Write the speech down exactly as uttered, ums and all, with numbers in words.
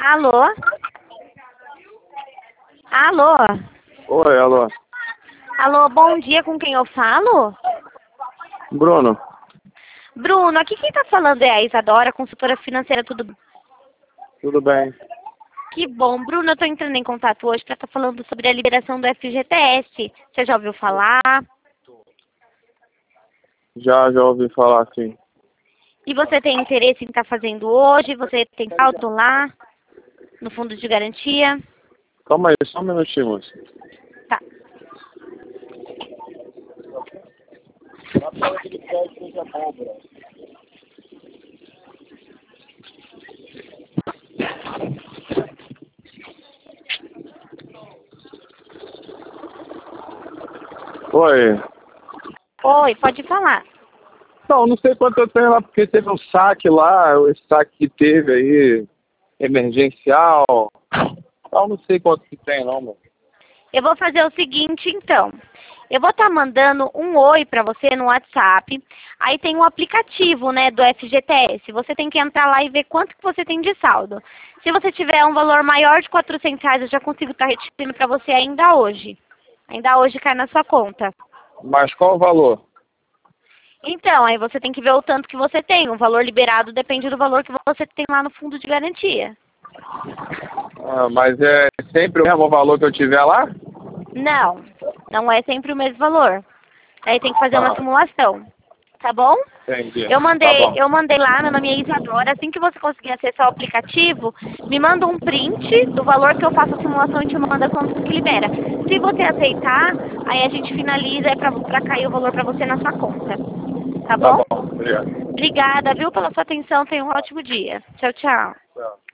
Alô? Alô? Oi, alô. Alô, bom dia, com quem eu falo? Bruno. Bruno, aqui quem tá falando é a Isadora, consultora financeira, tudo bem? Tudo bem? Que bom. Bruno, eu tô entrando em contato hoje para estar falando sobre a liberação do F G T S. Você já ouviu falar? Já, já ouvi falar assim. E você tem interesse em estar fazendo hoje? Você tem saldo lá no fundo de garantia? Calma aí, só um minutinho, moço. Tá. Oi. Oi, pode falar. Não, não sei quanto eu tenho lá, porque teve um saque lá, esse saque que teve aí, emergencial. Não, não sei quanto que tem não, mano. Eu vou fazer o seguinte, então. Eu vou estar mandando um oi para você no WhatsApp. Aí tem um aplicativo, né, do F G T S. Você tem que entrar lá e ver quanto que você tem de saldo. Se você tiver um valor maior de quatrocentos reais, eu já consigo estar retirando para você ainda hoje. Ainda hoje cai na sua conta. Mas qual o valor? Então, aí você tem que ver o tanto que você tem. O valor liberado depende do valor que você tem lá no fundo de garantia. Ah, mas é sempre o mesmo valor que eu tiver lá? Não, não é sempre o mesmo valor. Aí tem que fazer uma Ah, simulação, tá bom? entendi. Eu Tá mandei, bom. eu mandei lá, meu nome é Isadora. Assim que você conseguir acessar o aplicativo, me manda um print do valor que eu faço a simulação e te manda quanto que libera. Se você aceitar, aí a gente finaliza é pra, pra cair o valor pra você na sua conta. Tá Tá bom? bom, obrigado. Obrigada, viu, pela sua atenção. Tenha um ótimo dia. Tchau, tchau. Tchau.